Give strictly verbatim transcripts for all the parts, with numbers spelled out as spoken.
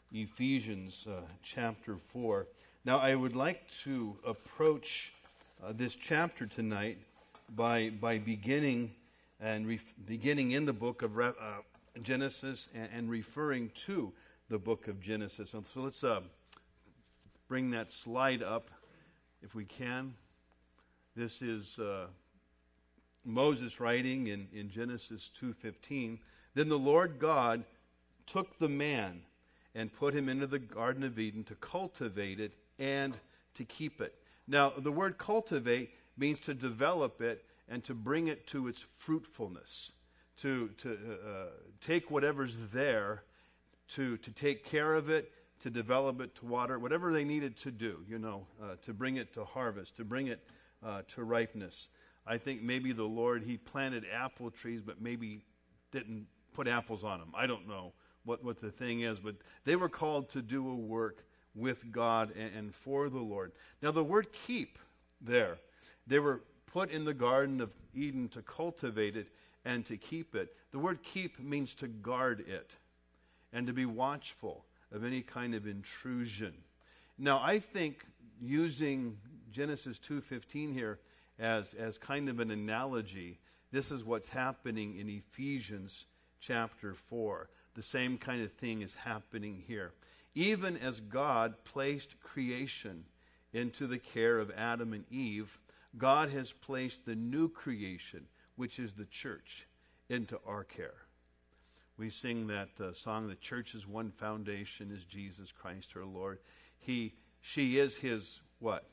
Ephesians uh, chapter four. Now, I would like to approach uh, this chapter tonight by by beginning and ref- beginning in the book of Re- uh, Genesis and, and referring to the book of Genesis. So, so let's uh, bring that slide up if we can. This is uh, Moses writing in, in Genesis two fifteen. Then the Lord God took the man and put him into the Garden of Eden to cultivate it and to keep it. Now, the word cultivate means to develop it and to bring it to its fruitfulness, to to uh, take whatever's there, to to take care of it, to develop it, to water it, whatever they needed to do, you know, uh, to bring it to harvest, to bring it uh, to ripeness. I think maybe the Lord, He planted apple trees, but maybe didn't put apples on them. I don't know what, what the thing is, but they were called to do a work with God and, and for the Lord. Now, the word keep there, they were put in the Garden of Eden to cultivate it and to keep it. The word keep means to guard it and to be watchful of any kind of intrusion. Now, I think using Genesis two fifteen here as, as kind of an analogy, this is what's happening in Ephesians chapter four. The same kind of thing is happening here. Even as God placed creation into the care of Adam and Eve, God has placed the new creation, which is the church, into our care. We sing that uh, song, "The church's one foundation is Jesus Christ our Lord." He, she is His what?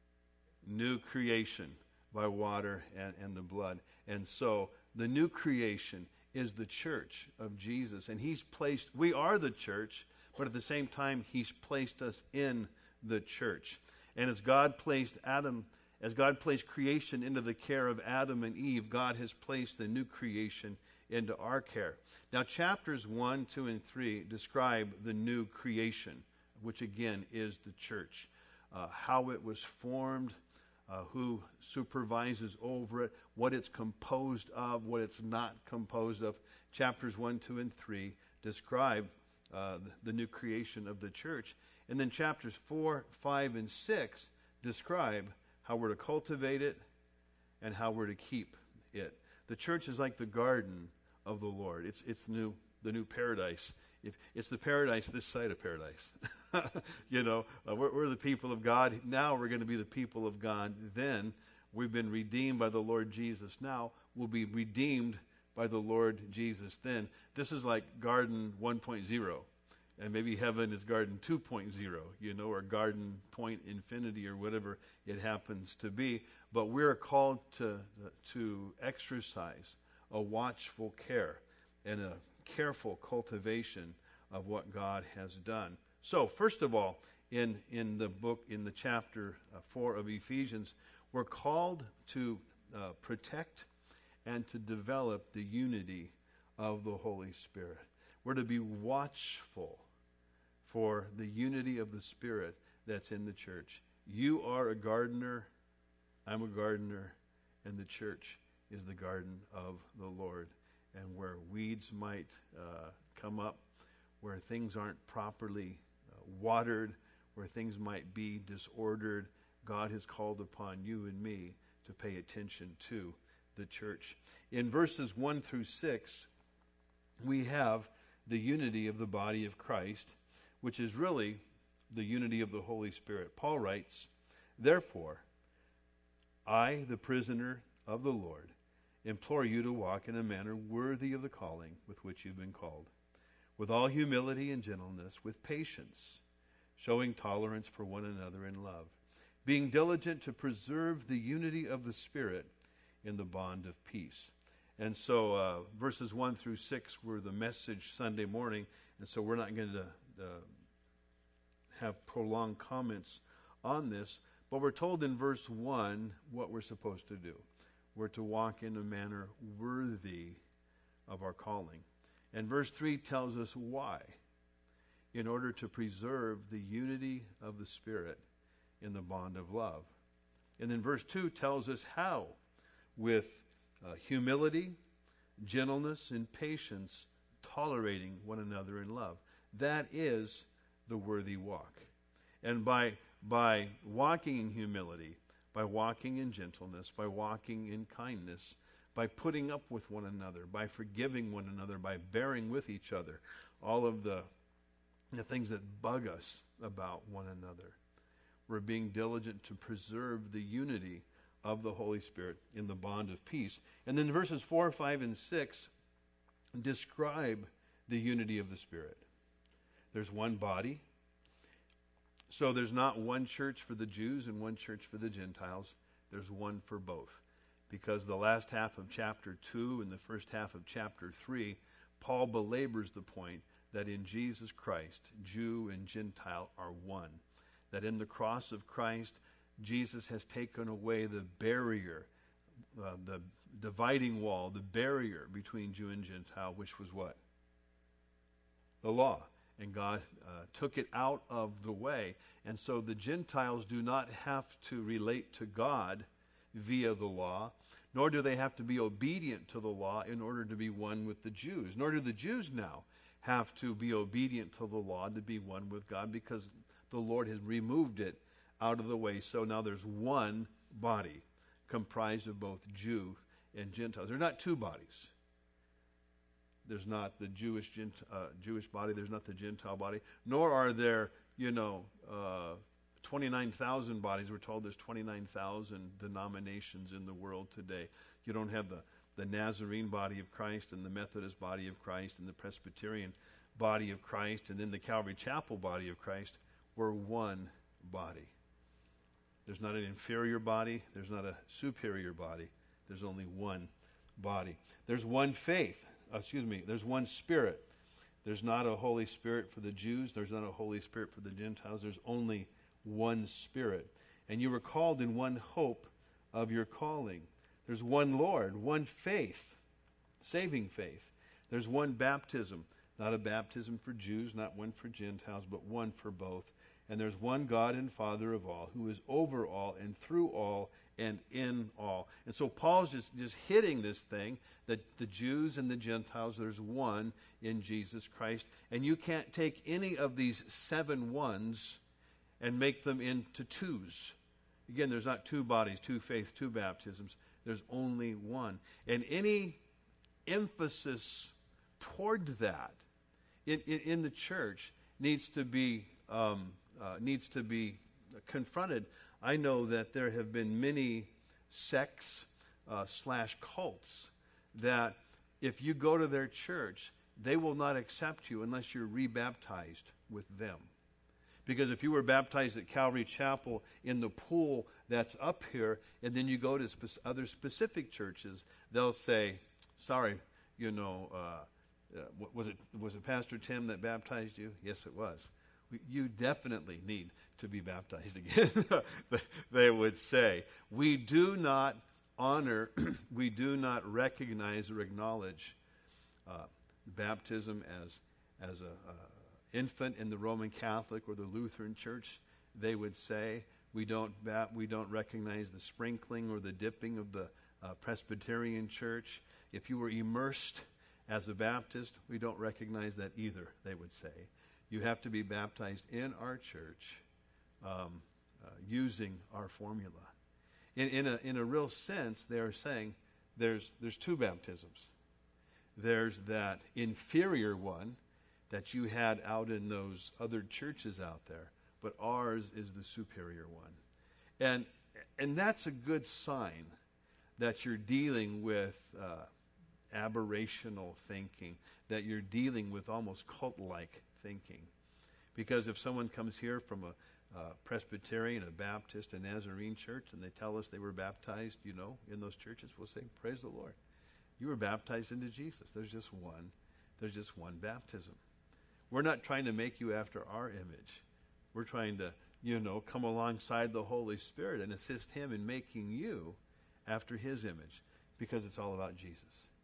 New creation by water and, and the blood. And so the new creation is the church of Jesus. And He's placed, we are the church, but at the same time, He's placed us in the church. And as God placed Adam, as God placed creation into the care of Adam and Eve, God has placed the new creation into our care. Now, chapters one, two, and three describe the new creation, which again is the church. Uh, how it was formed, uh, who supervises over it, what it's composed of, what it's not composed of. Chapters one, two, and three describe uh, the, the new creation of the church. And then chapters four, five, and six describe how we're to cultivate it and how we're to keep it. The church is like the garden of the Lord. It's it's new the new paradise. If it's the paradise this side of paradise. you know, uh, we're, we're the people of God. Now we're going to be the people of God. Then we've been redeemed by the Lord Jesus. Now we'll be redeemed by the Lord Jesus. Then this is like Garden one point oh, and maybe heaven is Garden two point oh, you know, or Garden Point Infinity, or whatever it happens to be. But we're called to to exercise a watchful care and a careful cultivation of what God has done. So, first of all, in in the book, in the chapter uh, four of Ephesians, we're called to uh, protect and to develop the unity of the Holy Spirit. We're to be watchful for the unity of the Spirit that's in the church. You are a gardener, I'm a gardener, and the church is the garden of the Lord. And where weeds might uh, come up, where things aren't properly uh, watered, where things might be disordered, God has called upon you and me to pay attention to the church. In verses one through six, we have the unity of the body of Christ, which is really the unity of the Holy Spirit. Paul writes, "Therefore, I, the prisoner of the Lord, implore you to walk in a manner worthy of the calling with which you've been called, with all humility and gentleness, with patience, showing tolerance for one another in love, being diligent to preserve the unity of the Spirit in the bond of peace." And so uh, verses one through six were the message Sunday morning, and so we're not going to uh, have prolonged comments on this, but we're told in verse one what we're supposed to do. We're to walk in a manner worthy of our calling. And verse three tells us why. In order to preserve the unity of the Spirit in the bond of love. And then verse two tells us how. With uh, humility, gentleness, and patience, tolerating one another in love. That is the worthy walk. And by by walking in humility, by walking in gentleness, by walking in kindness, by putting up with one another, by forgiving one another, by bearing with each other, all of the, the things that bug us about one another. We're being diligent to preserve the unity of the Holy Spirit in the bond of peace. And then verses four, five, and six describe the unity of the Spirit. There's one body. So there's not one church for the Jews and one church for the Gentiles. There's one for both. Because the last half of chapter two and the first half of chapter three, Paul belabors the point that in Jesus Christ, Jew and Gentile are one. That in the cross of Christ, Jesus has taken away the barrier, uh, the dividing wall, the barrier between Jew and Gentile, which was what? The law. And God uh, took it out of the way. And so the Gentiles do not have to relate to God via the law, nor do they have to be obedient to the law in order to be one with the Jews. Nor do the Jews now have to be obedient to the law to be one with God, because the Lord has removed it out of the way. So now there's one body comprised of both Jew and Gentiles. There are not two bodies. There's not the Jewish uh, Jewish body. There's not the Gentile body. Nor are there, you know, uh, twenty-nine thousand bodies. We're told there's twenty-nine thousand denominations in the world today. You don't have the, the Nazarene body of Christ and the Methodist body of Christ and the Presbyterian body of Christ and then the Calvary Chapel body of Christ. We're one body. There's not an inferior body. There's not a superior body. There's only one body. There's one faith. Uh, excuse me. There's one Spirit. There's not a Holy Spirit for the Jews. There's not a Holy Spirit for the Gentiles. There's only one Spirit. And you were called in one hope of your calling. There's one Lord, one faith, saving faith. There's one baptism. Not a baptism for Jews, not one for Gentiles, but one for both. And there's one God and Father of all, who is over all and through all and in all. And so Paul's just, just hitting this thing, that the Jews and the Gentiles, there's one in Jesus Christ. And you can't take any of these seven ones and make them into twos. Again, there's not two bodies, two faiths, two baptisms. There's only one. And any emphasis toward that in, in, in the church needs to be um, uh, needs to be confronted. I know that there have been many sects uh, slash cults that if you go to their church, they will not accept you unless you're rebaptized with them. Because if you were baptized at Calvary Chapel in the pool that's up here, and then you go to spe- other specific churches, they'll say, sorry, you know, uh, uh, was it was it Pastor Tim that baptized you? Yes, it was. We, you definitely need to be baptized again, they would say. We do not honor, we do not recognize or acknowledge uh, baptism as as a... Uh, infant in the Roman Catholic or the Lutheran Church. They would say we don't we don't recognize the sprinkling or the dipping of the uh, Presbyterian Church. If you were immersed as a Baptist, we don't recognize that either, they would say. You have to be baptized in our church um, uh, using our formula. In, in a in a real sense, they are saying there's there's two baptisms. There's that inferior one that you had out in those other churches out there, but ours is the superior one. And and that's a good sign that you're dealing with uh, aberrational thinking, that you're dealing with almost cult-like thinking. Because if someone comes here from a, a Presbyterian, a Baptist, a Nazarene church, and they tell us they were baptized, you know, in those churches, we'll say, praise the Lord. You were baptized into Jesus. There's just one. There's just one baptism. We're not trying to make you after our image. We're trying to, you know, come alongside the Holy Spirit and assist Him in making you after His image, because it's all about Jesus.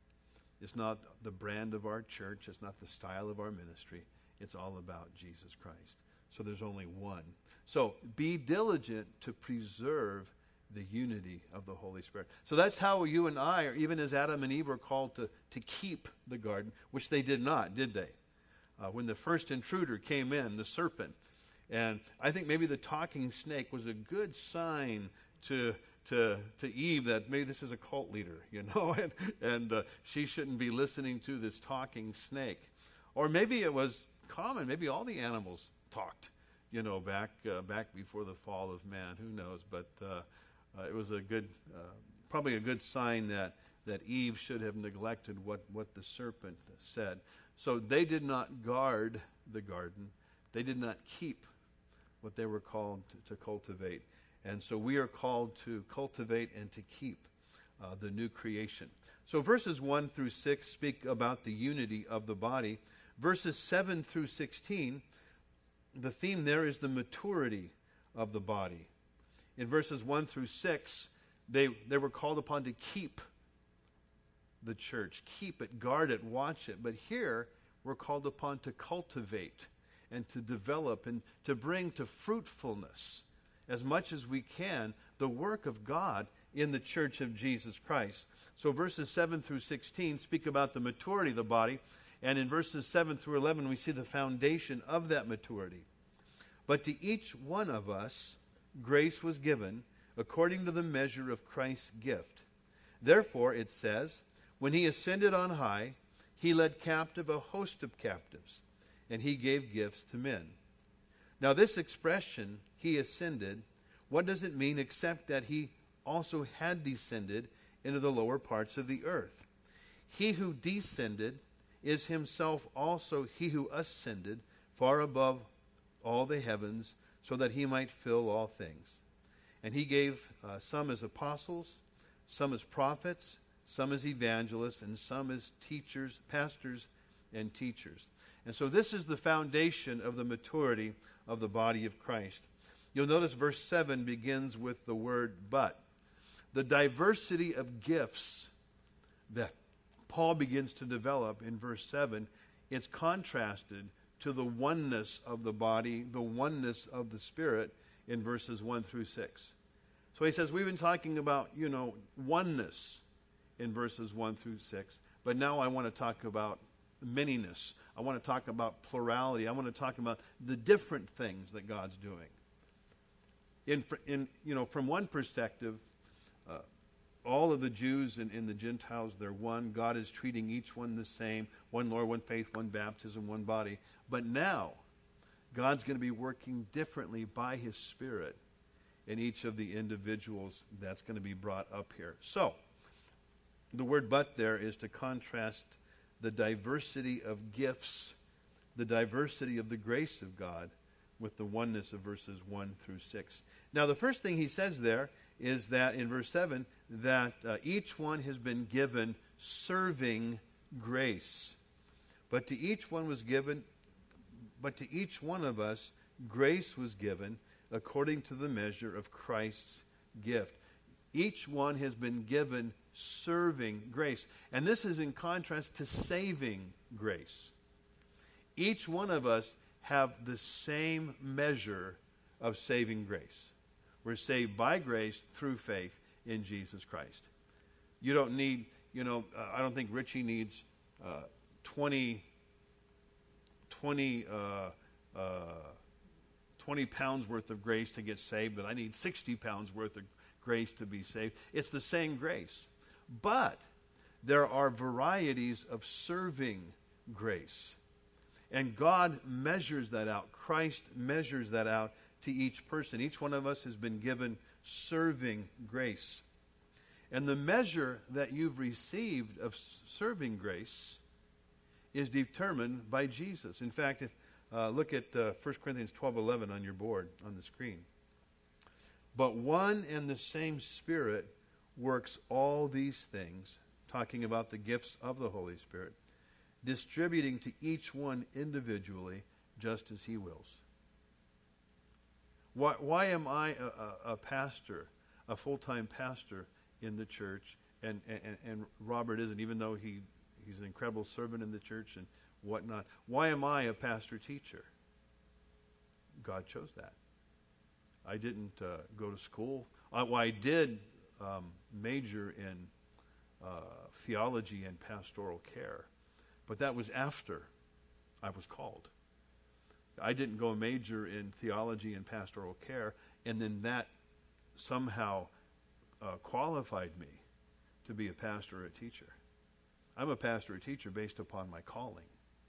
It's not the brand of our church. It's not the style of our ministry. It's all about Jesus Christ. So there's only one. So be diligent to preserve the unity of the Holy Spirit. So that's how you and I, or even as Adam and Eve, were called to, to keep the garden, which they did not, did they? uh, when the first intruder came in, the serpent. And I think maybe the talking snake was a good sign to to to Eve that maybe this is a cult leader, you know, and and uh, she shouldn't be listening to this talking snake. Or maybe it was common. Maybe all the animals talked, you know, back uh, back before the fall of man. Who knows? But uh, uh, it was a good, uh, probably a good sign that that Eve should have neglected what what the serpent said. So they did not guard the garden. They did not keep what they were called to, to cultivate. And so we are called to cultivate and to keep uh, the new creation. So verses one through six speak about the unity of the body. Verses seven through sixteen, the theme there is the maturity of the body. In verses one through six, they, they were called upon to keep the church, keep it, guard it, watch it. But here, we're called upon to cultivate and to develop and to bring to fruitfulness as much as we can the work of God in the church of Jesus Christ. So verses seven through sixteen speak about the maturity of the body, and in verses seven through eleven we see the foundation of that maturity. But to each one of us grace was given according to the measure of Christ's gift. Therefore, it says, when he ascended on high, he led captive a host of captives, and he gave gifts to men. Now this expression, he ascended, what does it mean except that he also had descended into the lower parts of the earth? He who descended is himself also he who ascended far above all the heavens, so that he might fill all things. And he gave uh, some as apostles, some as prophets, some as evangelists, and some as teachers, pastors, and teachers. And so this is the foundation of the maturity of the body of Christ. You'll notice verse seven begins with the word but. The diversity of gifts that Paul begins to develop in verse seven, it's contrasted to the oneness of the body, the oneness of the Spirit in verses one through six. So he says, we've been talking about, you know, oneness in verses one through six, but now I want to talk about manyness. I want to talk about plurality. I want to talk about the different things that God's doing. In, in you know, from one perspective, uh, all of the Jews and, and the Gentiles, they're one. God is treating each one the same. One Lord, one faith, one baptism, one body. But now, God's going to be working differently by His Spirit in each of the individuals that's going to be brought up here. So, the word but there is to contrast the diversity of gifts, the diversity of the grace of God, with the oneness of verses one through six. Now, the first thing he says there is that in verse seven, that uh, each one has been given serving grace. But to each one was given, but to each one of us, grace was given according to the measure of Christ's gift. Each one has been given serving grace. And this is in contrast to saving grace. Each one of us have the same measure of saving grace. We're saved by grace through faith in Jesus Christ. You don't need, you know, uh, I don't think Richie needs uh, twenty, twenty, uh, uh, twenty pounds worth of grace to get saved, but I need sixty pounds worth of grace to be saved. It's the same grace. But there are varieties of serving grace. And God measures that out. Christ measures that out to each person. Each one of us has been given serving grace. And the measure that you've received of serving grace is determined by Jesus. In fact, if uh, look at uh, First Corinthians twelve eleven on your board on the screen. But one and the same Spirit works all these things, talking about the gifts of the Holy Spirit, distributing to each one individually just as He wills. Why, why am I a, a, a pastor, a full-time pastor in the church, and, and, and Robert isn't, even though he, he's an incredible servant in the church and whatnot? Why am I a pastor-teacher? God chose that. I didn't uh, go to school. I, well, I did um, major in uh, theology and pastoral care, but that was after I was called. I didn't go major in theology and pastoral care, and then that somehow uh, qualified me to be a pastor or a teacher. I'm a pastor or a teacher based upon my calling,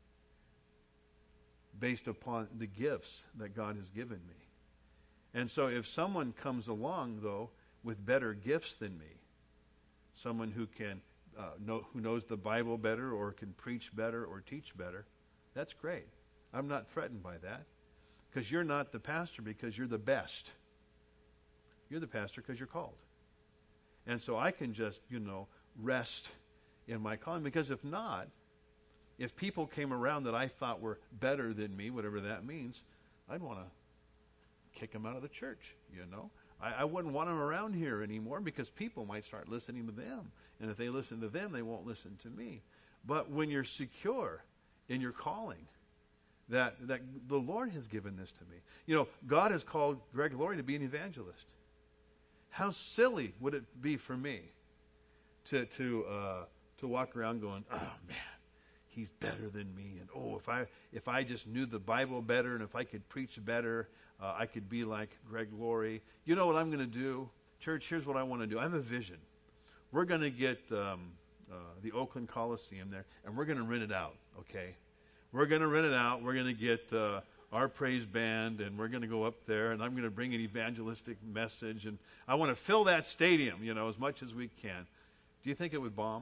based upon the gifts that God has given me. And so if someone comes along, though, with better gifts than me, someone who can uh, know, who knows the Bible better or can preach better or teach better, that's great. I'm not threatened by that, because you're not the pastor because you're the best. You're the pastor because you're called. And so I can just, you know, rest in my calling, because if not, if people came around that I thought were better than me, whatever that means, I'd want to kick them out of the church, you know. I, I wouldn't want them around here anymore, because people might start listening to them. And if they listen to them, they won't listen to me. But when you're secure in your calling, that, that the Lord has given this to me. You know, God has called Greg Laurie to be an evangelist. How silly would it be for me to to uh, to walk around going, oh man, he's better than me, and oh, if I if I just knew the Bible better, and if I could preach better, uh, I could be like Greg Laurie. You know what I'm going to do, church? Here's what I want to do. I have a vision. We're going to get um, uh, the Oakland Coliseum there, and we're going to rent it out. Okay, we're going to rent it out. We're going to get uh, our praise band, and we're going to go up there, and I'm going to bring an evangelistic message, and I want to fill that stadium, you know, as much as we can. Do you think it would bomb?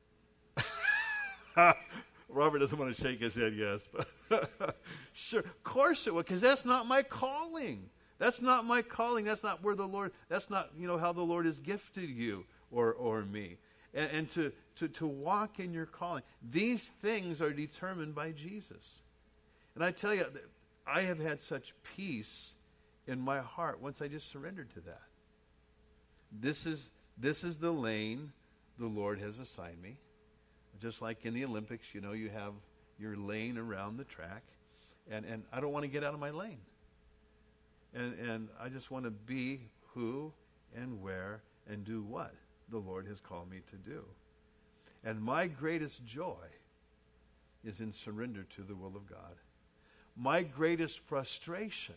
Robert doesn't want to shake his head yes. But sure, of course it would, because that's not my calling. That's not my calling. That's not where the Lord, that's not, you know, how the Lord has gifted you or, or me. And, and to, to, to walk in your calling. These things are determined by Jesus. And I tell you, I have had such peace in my heart once I just surrendered to that. This is this is the lane the Lord has assigned me. Just like in the Olympics, you know, you have your lane around the track, and, and I don't want to get out of my lane. And and I just want to be who and where and do what the Lord has called me to do. And my greatest joy is in surrender to the will of God. My greatest frustration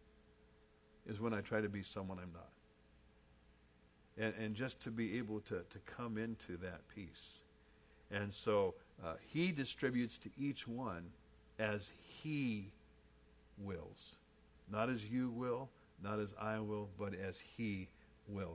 is when I try to be someone I'm not. And, and just to be able to, to come into that peace. And so uh, he distributes to each one as he wills. Not as you will, not as I will, but as he wills.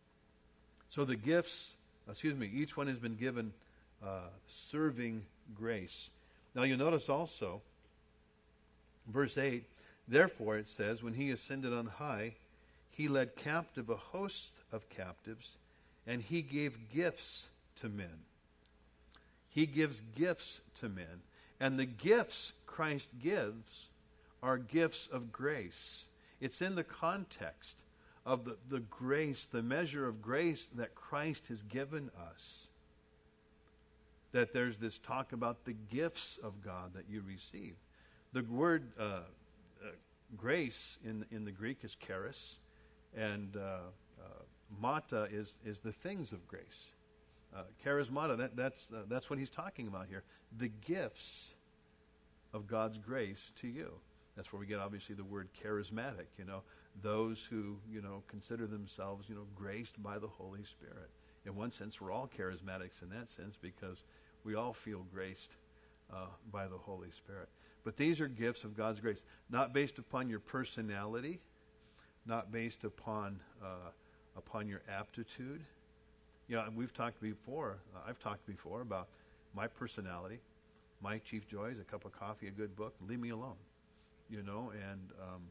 So the gifts, excuse me, each one has been given uh, serving grace. Now you'll notice also, verse eight, therefore it says, when he ascended on high, he led captive a host of captives, and he gave gifts to men. He gives gifts to men. And the gifts Christ gives are gifts of grace. It's in the context of the, the grace, the measure of grace that Christ has given us, that there's this talk about the gifts of God that you receive. The word uh, uh, grace in in the Greek is charis, and uh, uh, mata is is the things of grace. Uh, charismata, that, that's uh, that's what he's talking about here. The gifts of God's grace to you. That's where we get obviously the word charismatic. You know, those who you know consider themselves you know graced by the Holy Spirit. In one sense, we're all charismatics in that sense because we all feel graced uh, by the Holy Spirit. But these are gifts of God's grace, not based upon your personality, not based upon uh, upon your aptitude. You know, we've talked before. Uh, I've talked before about my personality. My chief joy is a cup of coffee, a good book. Leave me alone. You know, and um,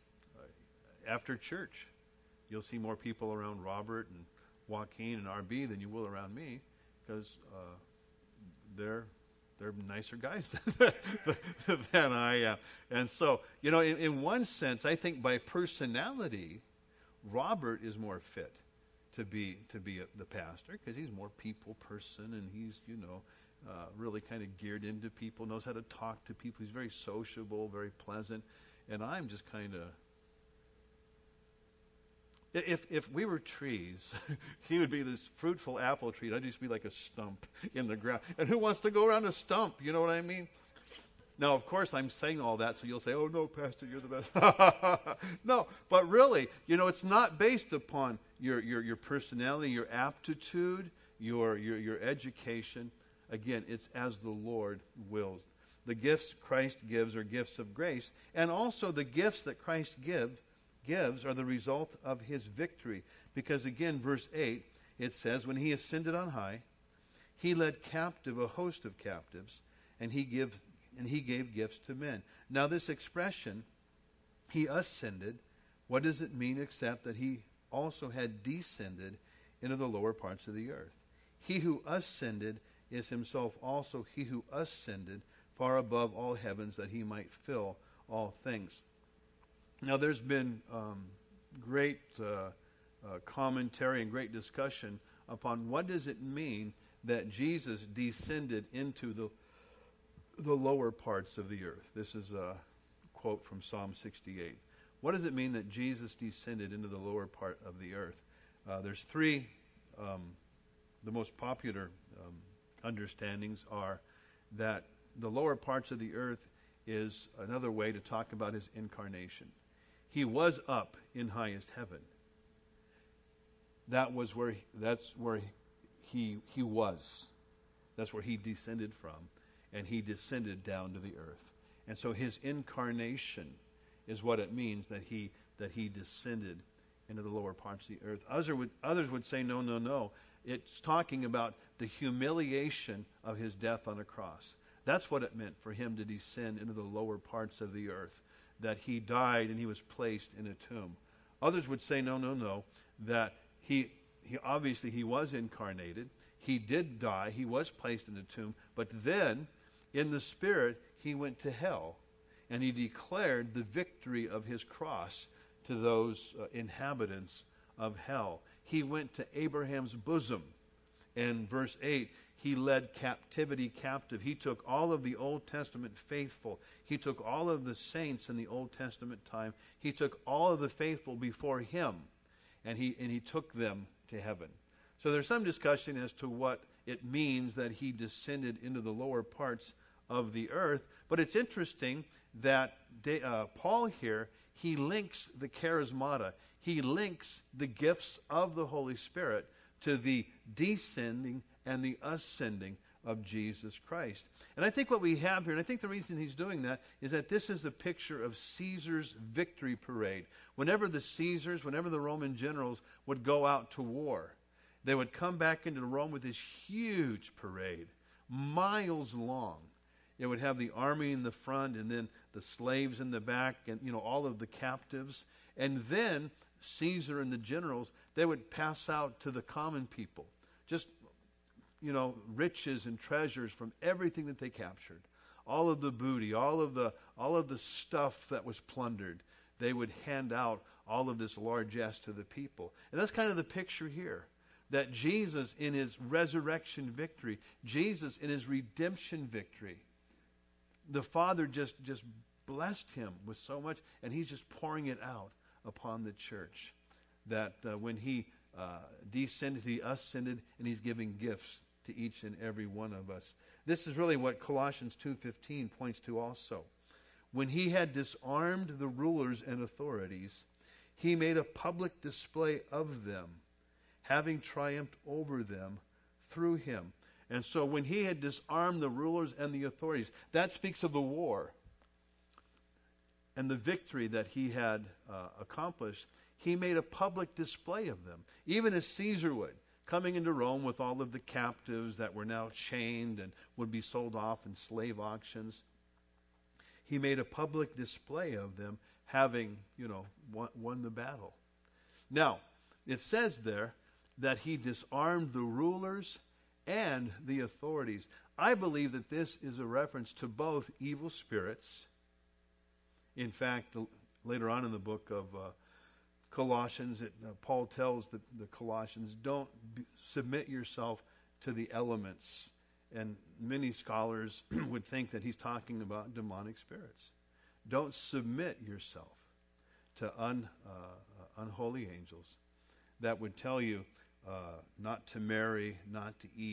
after church, you'll see more people around Robert and Joaquin and R B than you will around me, because uh, they're they're nicer guys than I am. And so, you know, in, in one sense, I think by personality, Robert is more fit to be to be a, the pastor, because he's more people person, and he's you know uh, really kind of geared into people, knows how to talk to people. He's very sociable, very pleasant, and I'm just kind of. If if we were trees, he would be this fruitful apple tree. I'd just be like a stump in the ground. And who wants to go around a stump? You know what I mean? Now, of course, I'm saying all that, so you'll say, oh, no, Pastor, you're the best. No, but really, you know, it's not based upon your, your, your personality, your aptitude, your, your, your education. Again, it's as the Lord wills. The gifts Christ gives are gifts of grace, and also the gifts that Christ give, gives are the result of his victory. Because again, verse eight, it says, when he ascended on high, he led captive a host of captives, and he give and he gave gifts to men. Now this expression, he ascended, what does it mean except that he also had descended into the lower parts of the earth? He who ascended is himself also he who ascended far above all heavens, that he might fill all things. Now there's been um, great uh, uh, commentary and great discussion upon what does it mean that Jesus descended into the the lower parts of the earth. This is a quote from Psalm sixty-eight. What does it mean that Jesus descended into the lower part of the earth? Uh, there's three. Um, the most popular um, understandings are that the lower parts of the earth is another way to talk about his incarnation. He was up in highest heaven. That was where he, that's where he he was. That's where he descended from. And he descended down to the earth. And so his incarnation is what it means that he that he descended into the lower parts of the earth. Others would, others would say, no, no, no. It's talking about the humiliation of his death on a cross. That's what it meant for him to descend into the lower parts of the earth, that he died and he was placed in a tomb. Others would say, no, no, no, that he, he obviously he was incarnated. He did die. He was placed in a tomb. But then, in the Spirit, he went to hell, and he declared the victory of his cross to those uh, inhabitants of hell. He went to Abraham's bosom, and verse eight, he led captivity captive. He took all of the Old Testament faithful. He took all of the saints in the Old Testament time. He took all of the faithful before him, and he and he took them to heaven. So there's some discussion as to what it means that he descended into the lower parts of the earth. But it's interesting that uh, Paul here, he links the charismata. He links the gifts of the Holy Spirit to the descending and the ascending of Jesus Christ. And I think what we have here, and I think the reason he's doing that, is that this is the picture of Caesar's victory parade. Whenever the Caesars, whenever the Roman generals would go out to war, they would come back into Rome with this huge parade, miles long. It would have the army in the front and then the slaves in the back and, you know, all of the captives. And then Caesar and the generals, they would pass out to the common people. Just, you know, riches and treasures from everything that they captured. All of the booty, all of the all of the stuff that was plundered. They would hand out all of this largesse to the people. And that's kind of the picture here. That Jesus in his resurrection victory, Jesus in his redemption victory, the Father just, just blessed him with so much, and he's just pouring it out upon the church. That uh, when he uh, descended, he ascended, and he's giving gifts to each and every one of us. This is really what Colossians two fifteen points to also. When he had disarmed the rulers and authorities, he made a public display of them, having triumphed over them through him. And so when he had disarmed the rulers and the authorities, that speaks of the war and the victory that he had uh, accomplished. He made a public display of them, even as Caesar would, coming into Rome with all of the captives that were now chained and would be sold off in slave auctions. He made a public display of them, having, you know, won, won the battle. Now, it says there that he disarmed the rulers and the authorities. I believe that this is a reference to both evil spirits. In fact, later on in the book of uh, Colossians, it, uh, Paul tells the, the Colossians, don't be, submit yourself to the elements. And many scholars would think that he's talking about demonic spirits. Don't submit yourself to un, uh, unholy angels that would tell you uh, not to marry, not to eat,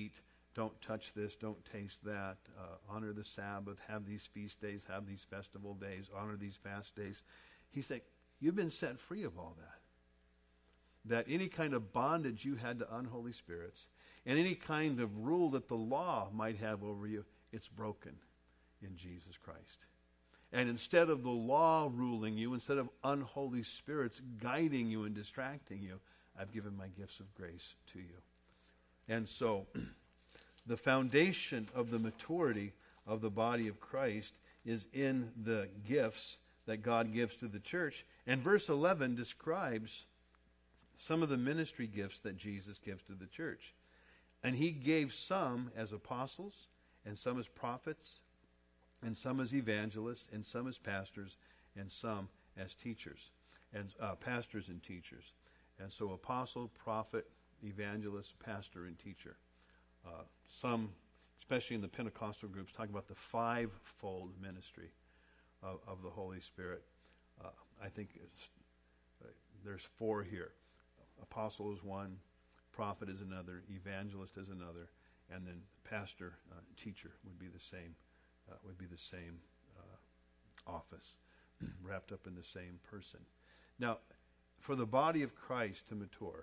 don't touch this, don't taste that, uh, honor the Sabbath, have these feast days, have these festival days, honor these fast days. He's saying, you've been set free of all that. That any kind of bondage you had to unholy spirits, and any kind of rule that the law might have over you, it's broken in Jesus Christ. And instead of the law ruling you, instead of unholy spirits guiding you and distracting you, I've given my gifts of grace to you. And so, the foundation of the maturity of the body of Christ is in the gifts that God gives to the church. And verse eleven describes some of the ministry gifts that Jesus gives to the church. And he gave some as apostles, and some as prophets, and some as evangelists, and some as pastors, and some as teachers, and uh, pastors and teachers. And so apostle, prophet, evangelist, pastor, and teacher. Uh, some, especially in the Pentecostal groups, talk about the five-fold ministry of, of the Holy Spirit. Uh, I think it's, uh, there's four here. Apostle is one, prophet is another, evangelist is another, and then pastor, uh, teacher would be the same. Uh, would be the same uh, office, wrapped up in the same person. Now, for the body of Christ to mature,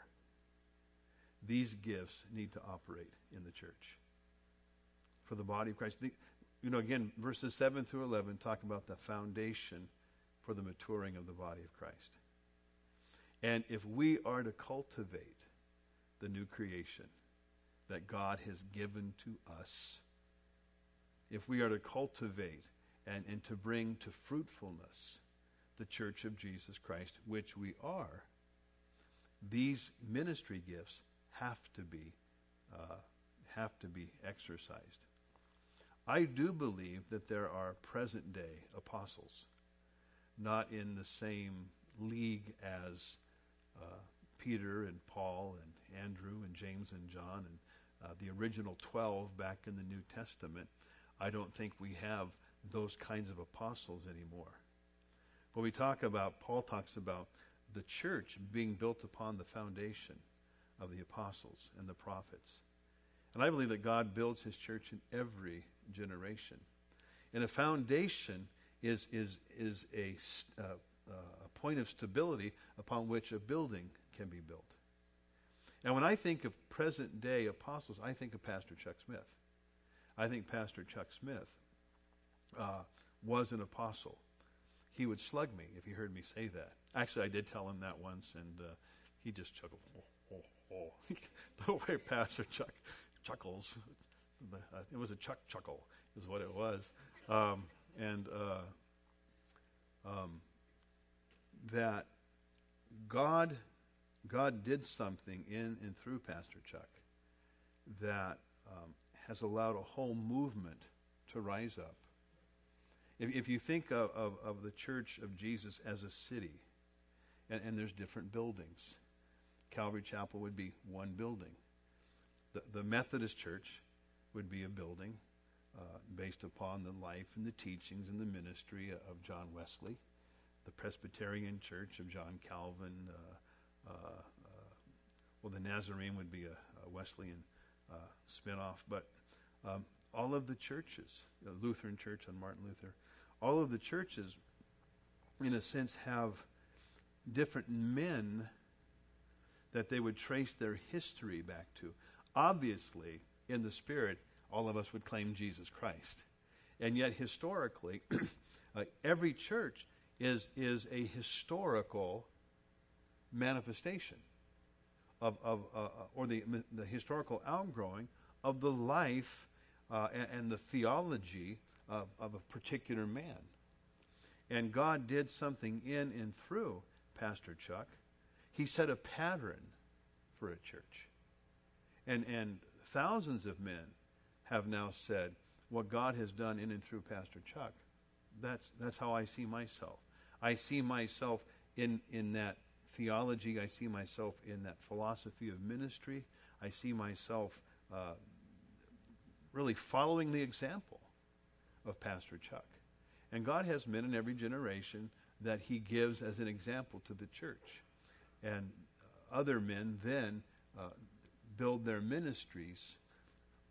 these gifts need to operate in the church. For the body of Christ, the, you know, again, verses seven through eleven talk about the foundation for the maturing of the body of Christ. And if we are to cultivate the new creation that God has given to us, if we are to cultivate and, and to bring to fruitfulness the church of Jesus Christ, which we are, these ministry gifts have to be uh, have to be exercised. I do believe that there are present-day apostles, not in the same league as uh, Peter and Paul and Andrew and James and John and uh, the original twelve back in the New Testament. I don't think we have those kinds of apostles anymore. But we talk about, Paul talks about the church being built upon the foundation of the apostles and the prophets. And I believe that God builds his church in every generation. And a foundation is is is a, uh, uh, a point of stability upon which a building can be built. And when I think of present-day apostles, I think of Pastor Chuck Smith. I think Pastor Chuck Smith uh, was an apostle. He would slug me if he heard me say that. Actually, I did tell him that once, and uh, he just chuckled. Oh, oh, oh. The way Pastor Chuck chuckles, uh, it was a Chuck chuckle, is what it was. Um, and uh, um, that God, God did something in and through Pastor Chuck that um, has allowed a whole movement to rise up. If, if you think of, of, of the Church of Jesus as a city, and, and there's different buildings. Calvary Chapel would be one building. The, the Methodist Church would be a building uh, based upon the life and the teachings and the ministry of John Wesley. The Presbyterian Church of John Calvin. Uh, uh, uh, well, the Nazarene would be a, a Wesleyan uh, spinoff. But um, all of the churches, the Lutheran Church on Martin Luther, all of the churches, in a sense, have different men that they would trace their history back to. Obviously, in the Spirit, all of us would claim Jesus Christ. And yet, historically, uh, every church is is a historical manifestation of, of uh, or the, the historical outgrowing of the life uh, and, and the theology of, of a particular man. And God did something in and through Pastor Chuck. He set a pattern for a church. And and thousands of men have now said, what God has done in and through Pastor Chuck, that's that's how I see myself. I see myself in, in that theology. I see myself in that philosophy of ministry. I see myself uh, really following the example of Pastor Chuck. And God has men in every generation that he gives as an example to the church. And other men then uh, build their ministries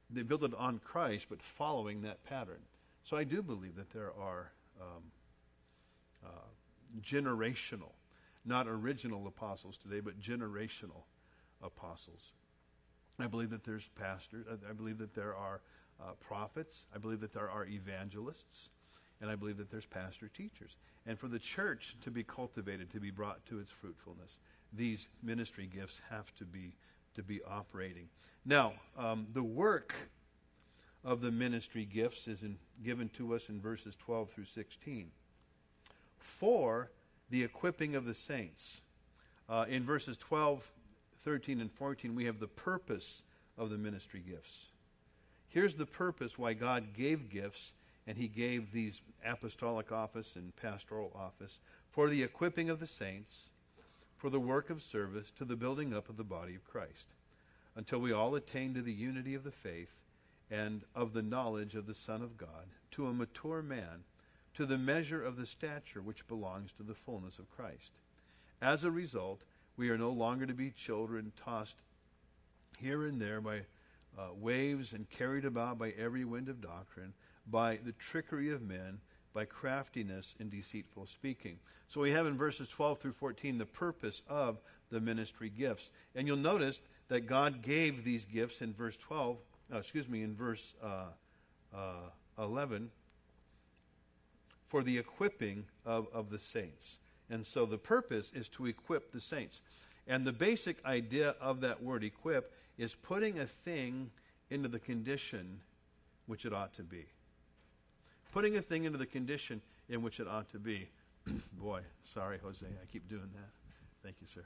they build it on Christ, but following that pattern. So I do believe that there are um, uh, generational, not original apostles today, but generational apostles. I believe that there's pastors. I believe that there are uh, prophets. I believe that there are evangelists. And I believe that there's pastor teachers. And for the church to be cultivated, to be brought to its fruitfulness, these ministry gifts have to be to be operating. Now, um, the work of the ministry gifts is in, given to us in verses twelve through sixteen. For the equipping of the saints. Uh, in verses twelve, thirteen, and fourteen, we have the purpose of the ministry gifts. Here's the purpose why God gave gifts, and he gave these apostolic office and pastoral office for the equipping of the saints, for the work of service, to the building up of the body of Christ, until we all attain to the unity of the faith and of the knowledge of the Son of God, to a mature man, to the measure of the stature which belongs to the fullness of Christ. As a result, we are no longer to be children tossed here and there by uh, waves and carried about by every wind of doctrine, by the trickery of men, by craftiness and deceitful speaking. So we have in verses twelve through fourteen the purpose of the ministry gifts. And you'll notice that God gave these gifts in verse twelve, uh, excuse me, in verse uh, uh, eleven, for the equipping of, of the saints. And so the purpose is to equip the saints. And the basic idea of that word equip is putting a thing into the condition which it ought to be. Putting a thing into the condition in which it ought to be. Boy, sorry, Jose, I keep doing that. Thank you, sir.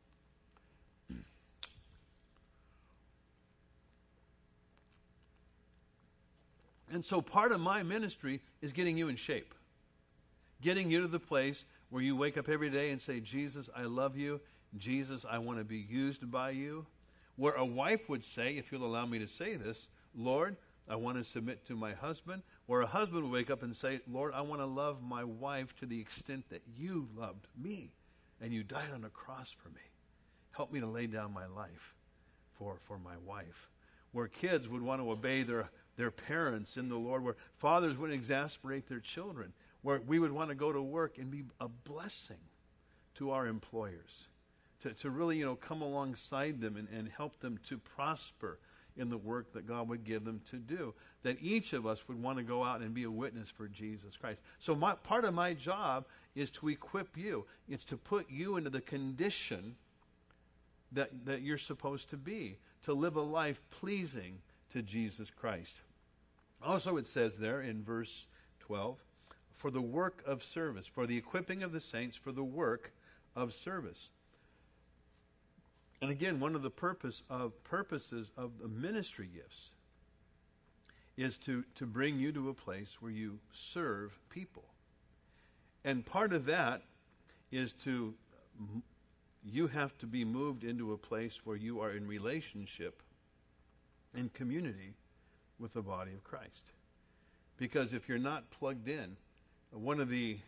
And so part of my ministry is getting you in shape. Getting you to the place where you wake up every day and say, Jesus, I love you. Jesus, I want to be used by you. Where a wife would say, if you'll allow me to say this, Lord, I want to submit to my husband. Where a husband would wake up and say, Lord, I want to love my wife to the extent that you loved me and you died on a cross for me. Help me to lay down my life for, for my wife. Where kids would want to obey their, their parents in the Lord. Where fathers would exasperate their children. Where we would want to go to work and be a blessing to our employers. To, to really, you know, come alongside them and, and help them to prosper in the work that God would give them to do. That each of us would want to go out and be a witness for Jesus Christ. So my, part of my job is to equip you. It's to put you into the condition that, that you're supposed to be. To live a life pleasing to Jesus Christ. Also it says there in verse twelve, for the work of service, for the equipping of the saints, for the work of service. And again, one of the purpose of purposes of the ministry gifts is to, to bring you to a place where you serve people. And part of that is to, you have to be moved into a place where you are in relationship, in community with the body of Christ. Because if you're not plugged in, one of the,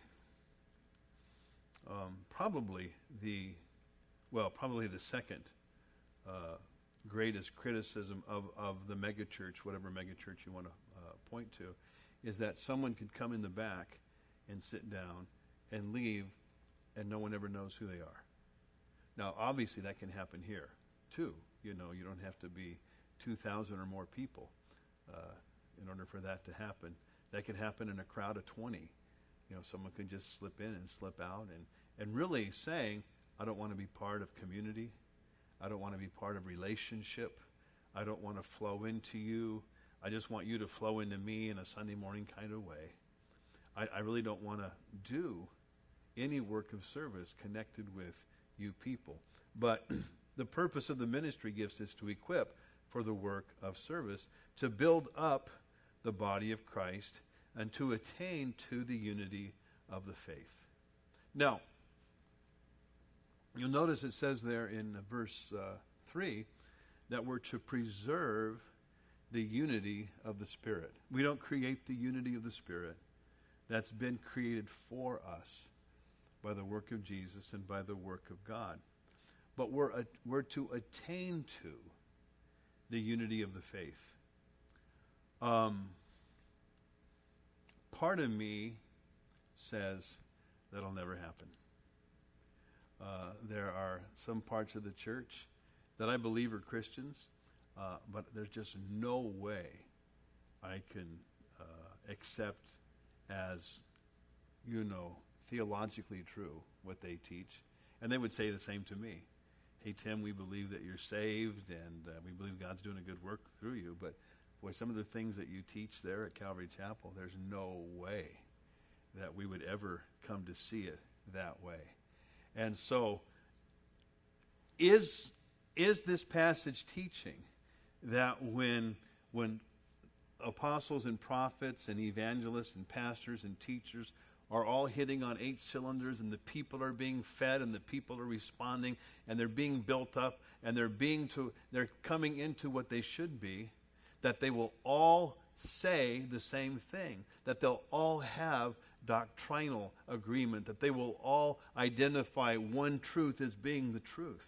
um, probably the, well, probably the second uh, greatest criticism of, of the megachurch, whatever megachurch you want to uh, point to, is that someone could come in the back and sit down and leave and no one ever knows who they are. Now, obviously that can happen here, too. You know, you don't have to be two thousand or more people uh, in order for that to happen. That could happen in a crowd of twenty. You know, someone could just slip in and slip out and, and really saying, I don't want to be part of community. I don't want to be part of relationship. I don't want to flow into you. I just want you to flow into me in a Sunday morning kind of way. I, I really don't want to do any work of service connected with you people. But the purpose of the ministry gifts is to equip for the work of service, to build up the body of Christ, and to attain to the unity of the faith. Now, you'll notice it says there in verse uh, three that we're to preserve the unity of the Spirit. We don't create the unity of the Spirit. That's been created for us by the work of Jesus and by the work of God. But we're, uh, we're to attain to the unity of the faith. Um, part of me says that'll never happen. Uh, there are some parts of the church that I believe are Christians, uh, but there's just no way I can uh, accept as, you know, theologically true what they teach. And they would say the same to me. Hey, Tim, we believe that you're saved, and uh, we believe God's doing a good work through you, but boy, some of the things that you teach there at Calvary Chapel, there's no way that we would ever come to see it that way. And so, is is this passage teaching that when when apostles and prophets and evangelists and pastors and teachers are all hitting on eight cylinders, and the people are being fed, and the people are responding, and they're being built up, and they're being to they're coming into what they should be, that they will all say the same thing, that they'll all have doctrinal agreement, that they will all identify one truth as being the truth?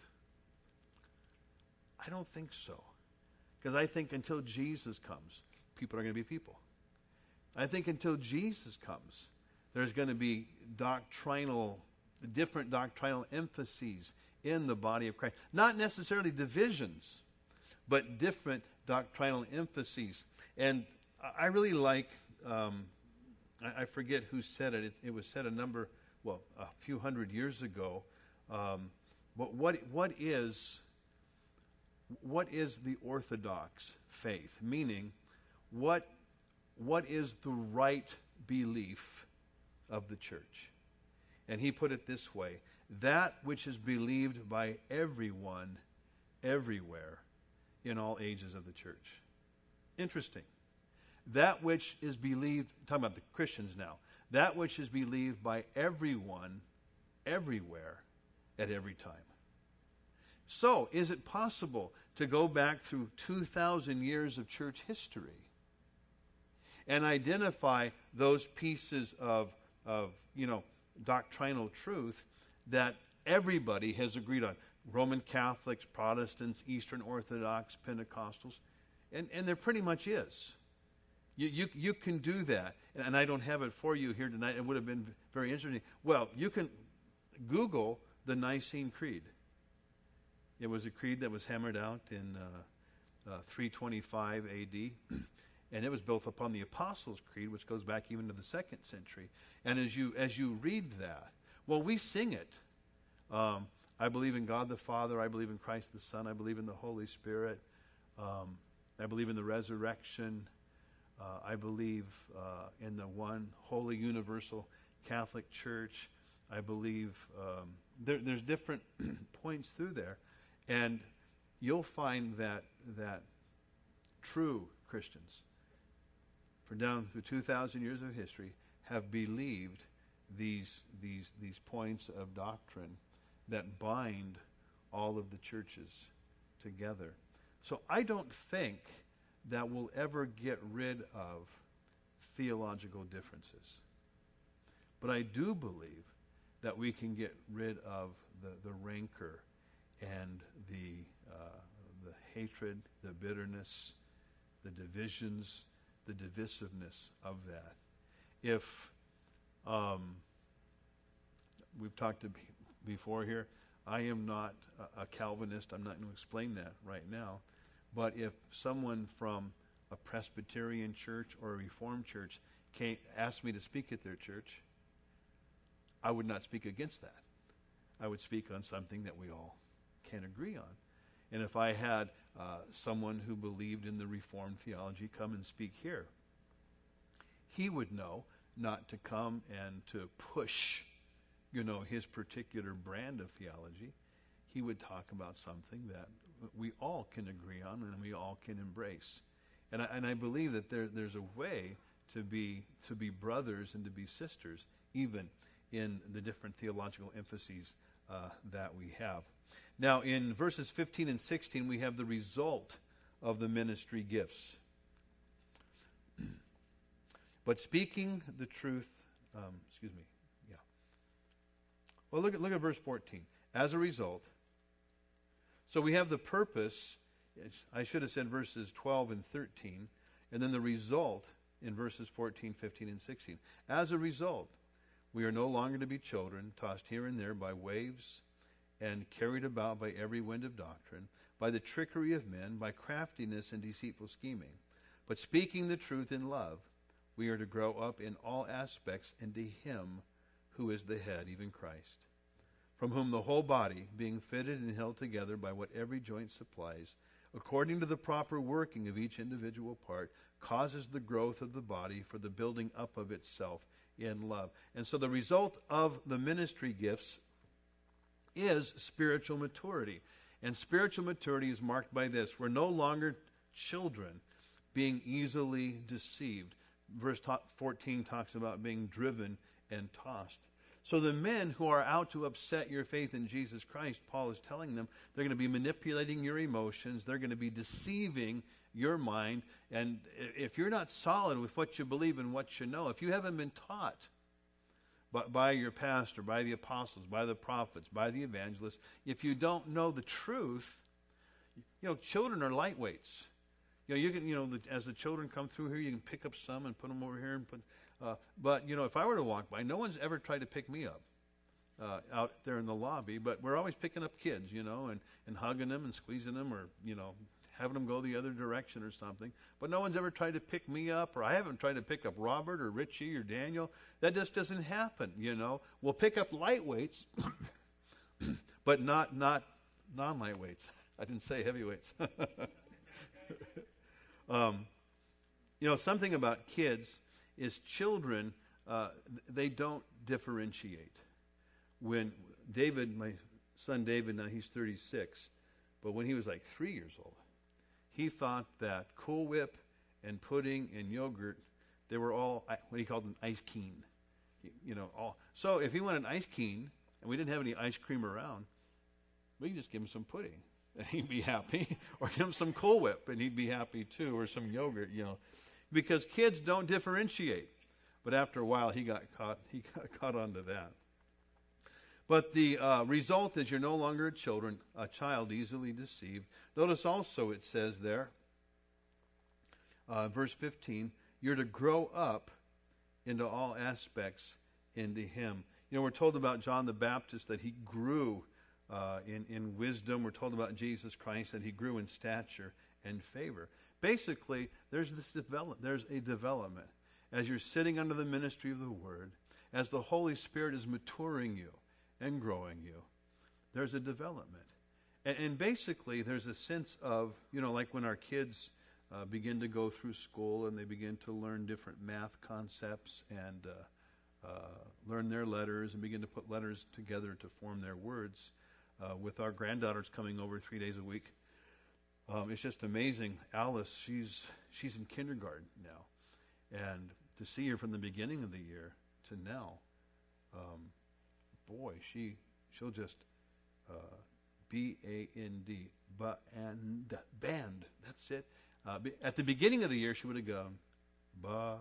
I don't think so. Because I think until Jesus comes, people are going to be people. I think until Jesus comes, there's going to be doctrinal, different doctrinal emphases in the body of Christ. Not necessarily divisions, but different doctrinal emphases. And I really like, um, I, I forget who said it. it. It was said a number, well, a few hundred years ago. Um, but what what is what is the orthodox faith? Meaning, what what is the right belief of the church? And he put it this way: that which is believed by everyone, everywhere, in all ages of the church. Interesting. That which is believed, talking about the Christians now, that which is believed by everyone, everywhere, at every time. So, is it possible to go back through two thousand years of church history and identify those pieces of, of, you know, doctrinal truth that everybody has agreed on? Roman Catholics, Protestants, Eastern Orthodox, Pentecostals, and, and there pretty much is. You, you you can do that, and I don't have it for you here tonight. It would have been very interesting. Well, you can Google the Nicene Creed. It was a creed that was hammered out in uh, uh, three twenty-five A D, and it was built upon the Apostles' Creed, which goes back even to the second century. And as you as you read that, well, we sing it. Um, I believe in God the Father. I believe in Christ the Son. I believe in the Holy Spirit. Um, I believe in the resurrection. Uh, I believe uh, in the one holy universal Catholic Church. I believe um, there, there's different points through there, and you'll find that that true Christians, for down through two thousand years of history, have believed these these these points of doctrine that bind all of the churches together. So I don't think that we'll ever get rid of theological differences. But I do believe that we can get rid of the, the rancor and the uh, the hatred, the bitterness, the divisions, the divisiveness of that. If um, we've talked to before here, I am not a, a Calvinist. I'm not going to explain that right now. But if someone from a Presbyterian church or a Reformed church came, asked me to speak at their church, I would not speak against that. I would speak on something that we all can agree on. And if I had uh, someone who believed in the Reformed theology come and speak here, he would know not to come and to push, you know, his particular brand of theology. He would talk about something that we all can agree on and we all can embrace. And I, and I believe that there, there's a way to be to be brothers and to be sisters, even in the different theological emphases uh, that we have. Now, in verses fifteen and sixteen, we have the result of the ministry gifts. But speaking the truth, um, excuse me, yeah. Well, look at look at verse fourteen. As a result, so we have the purpose. I should have said verses twelve and thirteen. And then the result in verses fourteen, fifteen, and sixteen. As a result, we are no longer to be children, tossed here and there by waves and carried about by every wind of doctrine, by the trickery of men, by craftiness and deceitful scheming. But speaking the truth in love, we are to grow up in all aspects into Him who is the head, even Christ, from whom the whole body, being fitted and held together by what every joint supplies, according to the proper working of each individual part, causes the growth of the body for the building up of itself in love. And so the result of the ministry gifts is spiritual maturity. And spiritual maturity is marked by this. We're no longer children being easily deceived. Verse fourteen talks about being driven and tossed. So the men who are out to upset your faith in Jesus Christ, Paul is telling them, they're going to be manipulating your emotions. They're going to be deceiving your mind. And if you're not solid with what you believe and what you know, if you haven't been taught by, by your pastor, by the apostles, by the prophets, by the evangelists, if you don't know the truth, you know, children are lightweights. You know, you can, you know, the, as the children come through here, you can pick up some and put them over here and put. Uh, but you know, if I were to walk by, no one's ever tried to pick me up uh, out there in the lobby. But we're always picking up kids, you know, and, and hugging them and squeezing them, or you know, having them go the other direction or something. But no one's ever tried to pick me up, or I haven't tried to pick up Robert or Richie or Daniel. That just doesn't happen, you know. We'll pick up lightweights, but not not non-lightweights. I didn't say heavyweights. um, you know, something about kids is children, uh, they don't differentiate. When David, my son David, now he's thirty-six, but when he was like three years old, he thought that Cool Whip and pudding and yogurt, they were all what he called an ice keen. You know, all. So if he wanted an ice keen and we didn't have any ice cream around, we could just give him some pudding and he'd be happy, or give him some Cool Whip and he'd be happy too, or some yogurt, you know. Because kids don't differentiate. But after a while, he got caught. He got caught onto that. But the uh, result is you're no longer a children, a child easily deceived. Notice also it says there, uh, verse fifteen, you're to grow up into all aspects into Him. You know, we're told about John the Baptist that he grew uh, in in wisdom. We're told about Jesus Christ that he grew in stature and favor. Basically, there's this develop, there's a development. As you're sitting under the ministry of the Word, as the Holy Spirit is maturing you and growing you, there's a development. And, and basically, there's a sense of, you know, like when our kids uh, begin to go through school and they begin to learn different math concepts and uh, uh, learn their letters and begin to put letters together to form their words. Uh, with our granddaughters coming over three days a week, Um, it's just amazing. Alice, she's she's in kindergarten now, and to see her from the beginning of the year to now, um, boy, she she'll just uh, B A N D, ba and band. That's it. Uh, be, at the beginning of the year, she would have gone ba,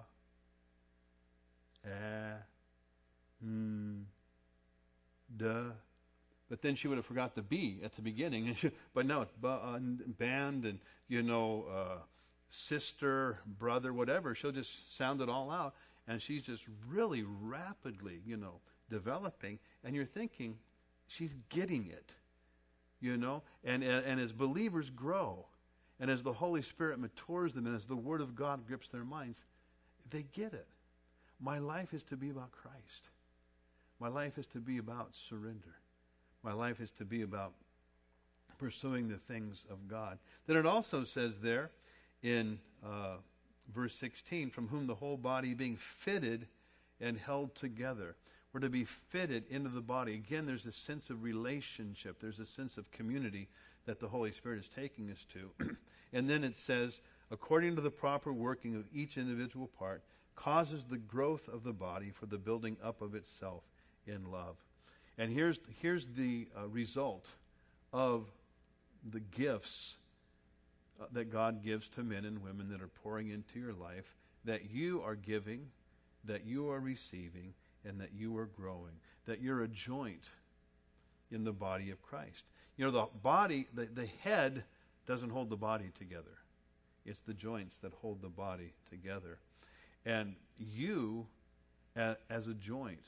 a, n, da. But then she would have forgot the B at the beginning. But no, it's band and, you know, uh, sister, brother, whatever. She'll just sound it all out. And she's just really rapidly, you know, developing. And you're thinking, she's getting it, you know. And, and as believers grow, and as the Holy Spirit matures them, and as the Word of God grips their minds, they get it. My life is to be about Christ. My life is to be about surrender. My life is to be about pursuing the things of God. Then it also says there in uh, verse sixteen, from whom the whole body being fitted and held together. We're to be fitted into the body. Again, there's a sense of relationship. There's a sense of community that the Holy Spirit is taking us to. And then it says, according to the proper working of each individual part, causes the growth of the body for the building up of itself in love. And here's here's the uh, result of the gifts uh, that God gives to men and women that are pouring into your life, that you are giving, that you are receiving, and that you are growing, that you're a joint in the body of Christ. You know, the body, the, the head doesn't hold the body together. It's the joints that hold the body together. And you, a- as a joint,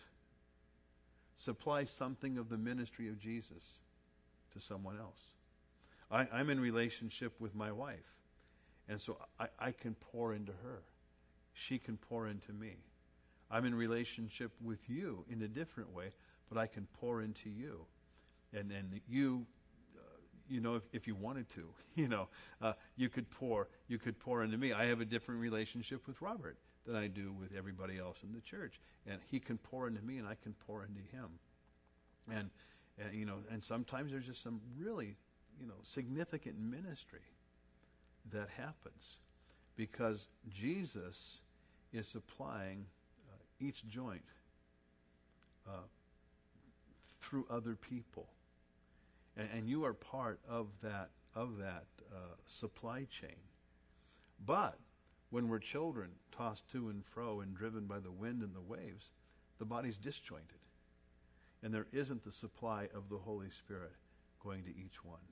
supply something of the ministry of Jesus to someone else. I, I'm in relationship with my wife, and so I, I can pour into her. She can pour into me. I'm in relationship with you in a different way, but I can pour into you. And and you, uh, you know, if, if you wanted to, you know, uh, you could pour, you could pour into me. I have a different relationship with Robert than I do with everybody else in the church, and he can pour into me, and I can pour into him. And, and you know, and sometimes there's just some really, you know, significant ministry that happens because Jesus is supplying uh, each joint uh, through other people, and, and you are part of that of that uh, supply chain. But when we're children, tossed to and fro and driven by the wind and the waves, the body's disjointed, and there isn't the supply of the Holy Spirit going to each one.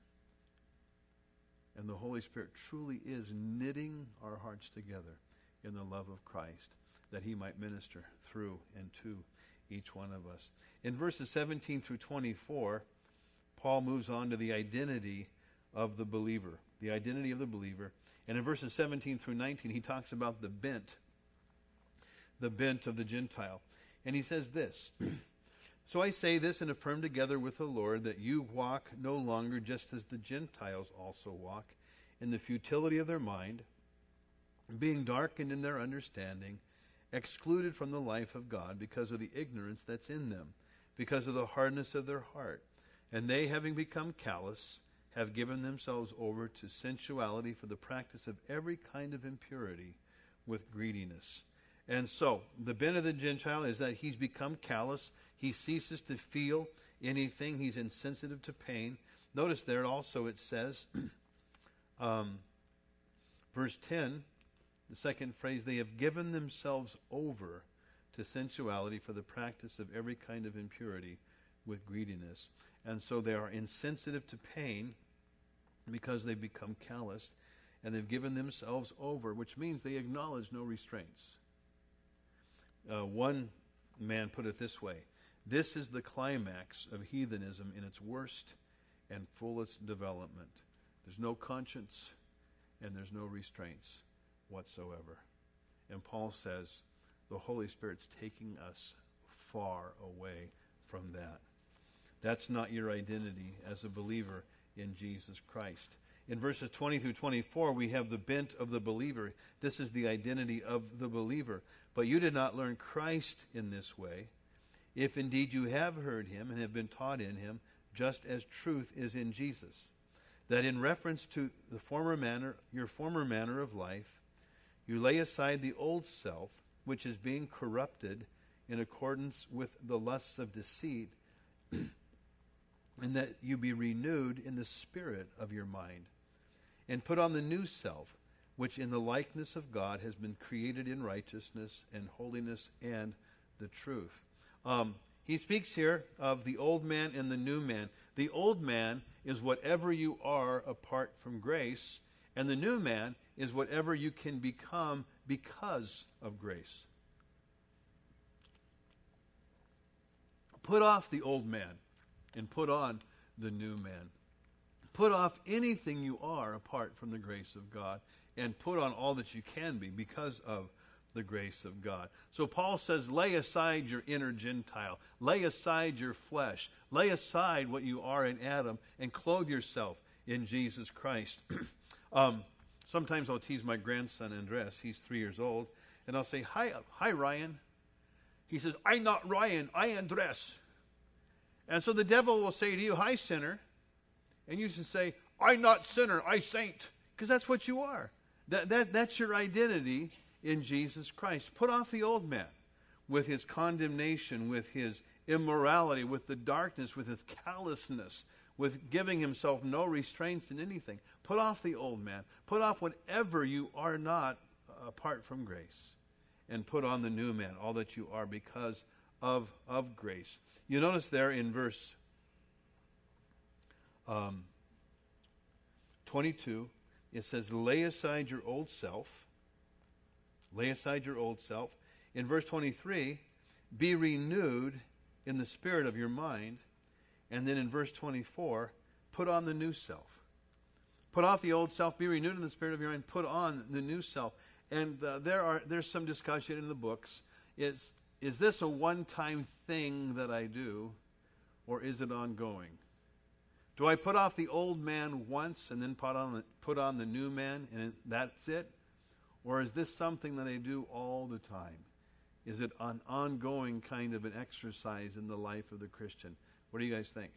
And the Holy Spirit truly is knitting our hearts together in the love of Christ, that he might minister through and to each one of us. In verses seventeen through twenty-four, Paul moves on to the identity of the believer, the identity of the believer. And in verses seventeen through nineteen, he talks about the bent, the bent of the Gentile. And he says this, "So I say this and affirm together with the Lord that you walk no longer just as the Gentiles also walk, in the futility of their mind, being darkened in their understanding, excluded from the life of God because of the ignorance that's in them, because of the hardness of their heart. And they, having become callous, have given themselves over to sensuality for the practice of every kind of impurity with greediness." And so, the bent of the Gentile is that he's become callous. He ceases to feel anything. He's insensitive to pain. Notice there also it says, um, verse ten, the second phrase, they have given themselves over to sensuality for the practice of every kind of impurity with greediness. And so they are insensitive to pain because they've become calloused, and they've given themselves over, which means they acknowledge no restraints. Uh, one man put it this way: this is the climax of heathenism in its worst and fullest development. There's no conscience and there's no restraints whatsoever. And Paul says the Holy Spirit's taking us far away from that. That's not your identity as a believer in Jesus Christ. In verses twenty through twenty-four, we have the bent of the believer. This is the identity of the believer. But you did not learn Christ in this way, if indeed you have heard him and have been taught in him, just as truth is in Jesus, that in reference to the former manner, your former manner of life, you lay aside the old self, which is being corrupted in accordance with the lusts of deceit, and that you be renewed in the spirit of your mind, and put on the new self, which in the likeness of God has been created in righteousness and holiness and the truth. Um, he speaks here of the old man and the new man. The old man is whatever you are apart from grace, and the new man is whatever you can become because of grace. Put off the old man and put on the new man. Put off anything you are apart from the grace of God, and put on all that you can be because of the grace of God. So Paul says, lay aside your inner Gentile. Lay aside your flesh. Lay aside what you are in Adam and clothe yourself in Jesus Christ. um, sometimes I'll tease my grandson Andres. He's three years old. And I'll say, hi, hi Ryan. He says, I'm not Ryan, I Andres. And so the devil will say to you, hi sinner. And you should say, I'm not sinner, I saint. Because that's what you are. That, that, that's your identity in Jesus Christ. Put off the old man with his condemnation, with his immorality, with the darkness, with his callousness, with giving himself no restraints in anything. Put off the old man. Put off whatever you are not apart from grace. And put on the new man, all that you are because of, of grace. You notice there in verse um, twenty-two, it says, lay aside your old self. Lay aside your old self. In verse twenty-three, be renewed in the spirit of your mind. And then in verse twenty-four, put on the new self. Put off the old self, be renewed in the spirit of your mind, put on the new self. And uh, there are there's some discussion in the books. Is is this a one-time thing that I do, or is it ongoing? Do I put off the old man once and then put on the, put on the new man and that's it? Or is this something that I do all the time? Is it an ongoing kind of an exercise in the life of the Christian? What do you guys think?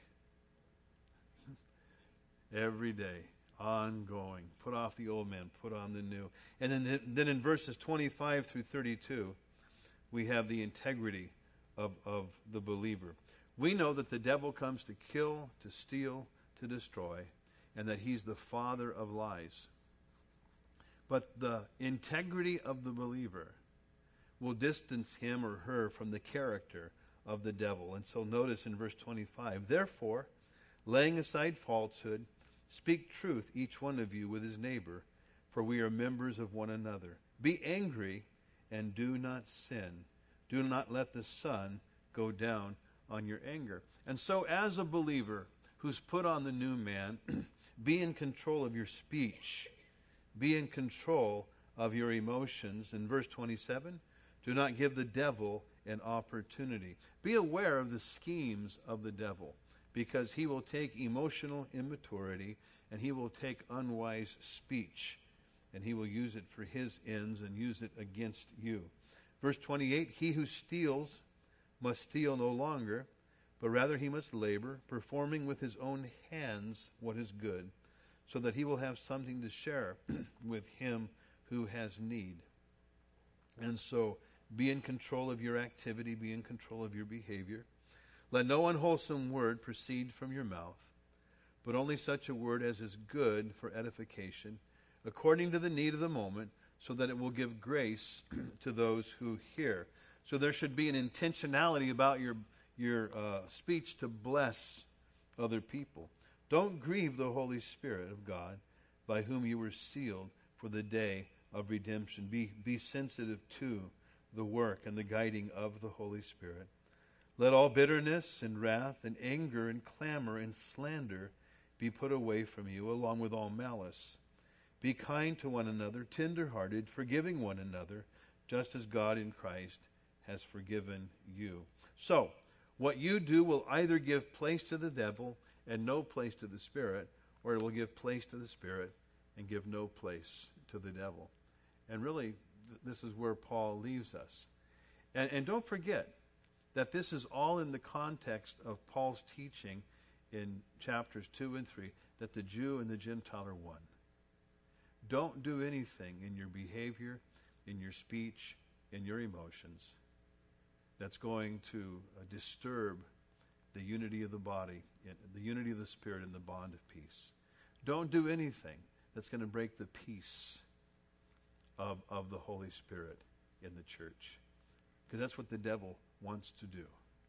Every day, ongoing. Put off the old man, put on the new. And then, then in verses twenty-five through thirty-two, we have the integrity of, of the believer. We know that the devil comes to kill, to steal, to destroy, and that he's the father of lies. But the integrity of the believer will distance him or her from the character of the devil. And so notice in verse twenty-five, therefore, laying aside falsehood, speak truth, each one of you with his neighbor, for we are members of one another. Be angry and do not sin. Do not let the sun go down on your anger. And so as a believer who's put on the new man, be in control of your speech. Be in control of your emotions. In verse twenty-seven, do not give the devil an opportunity. Be aware of the schemes of the devil, because he will take emotional immaturity and he will take unwise speech and he will use it for his ends and use it against you. Verse twenty-eight, he who steals must steal no longer, but rather he must labor, performing with his own hands what is good, so that he will have something to share with him who has need. And so, be in control of your activity, be in control of your behavior. Let no unwholesome word proceed from your mouth, but only such a word as is good for edification, according to the need of the moment, so that it will give grace to those who hear. So there should be an intentionality about your your uh, speech to bless other people. Don't grieve the Holy Spirit of God, by whom you were sealed for the day of redemption. Be, be sensitive to the work and the guiding of the Holy Spirit. Let all bitterness and wrath and anger and clamor and slander be put away from you, along with all malice. Be kind to one another, tender-hearted, forgiving one another, just as God in Christ has forgiven you. So, what you do will either give place to the devil and no place to the Spirit, or it will give place to the Spirit and give no place to the devil. And really, th- this is where Paul leaves us. And, and don't forget that this is all in the context of Paul's teaching in chapters two and three, that the Jew and the Gentile are one. Don't do anything in your behavior, in your speech, in your emotions that's going to uh, disturb the unity of the body, the unity of the Spirit, and the bond of peace. Don't do anything that's going to break the peace of, of the Holy Spirit in the church, because that's what the devil wants to do.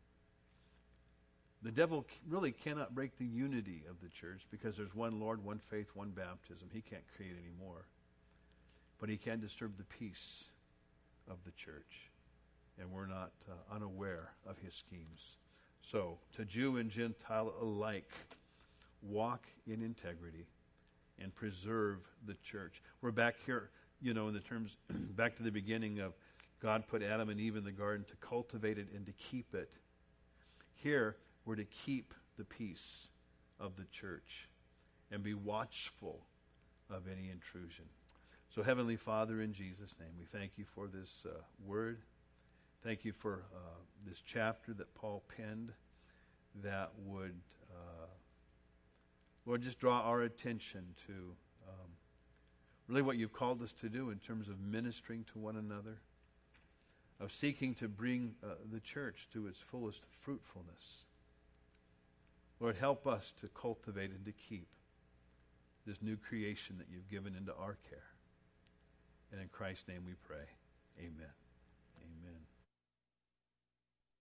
The devil really cannot break the unity of the church, because there's one Lord, one faith, one baptism. He can't create any more. But he can disturb the peace of the church. And we're not uh, unaware of his schemes. So, to Jew and Gentile alike, walk in integrity and preserve the church. We're back here, you know, in the terms, back to the beginning of God put Adam and Eve in the garden to cultivate it and to keep it. Here, we're to keep the peace of the church and be watchful of any intrusion. So, Heavenly Father, in Jesus' name, we thank you for this uh, word. Thank you for uh, this chapter that Paul penned that would, uh, Lord, just draw our attention to um, really what you've called us to do in terms of ministering to one another, of seeking to bring uh, the church to its fullest fruitfulness. Lord, help us to cultivate and to keep this new creation that you've given into our care. And in Christ's name we pray. Amen. Amen.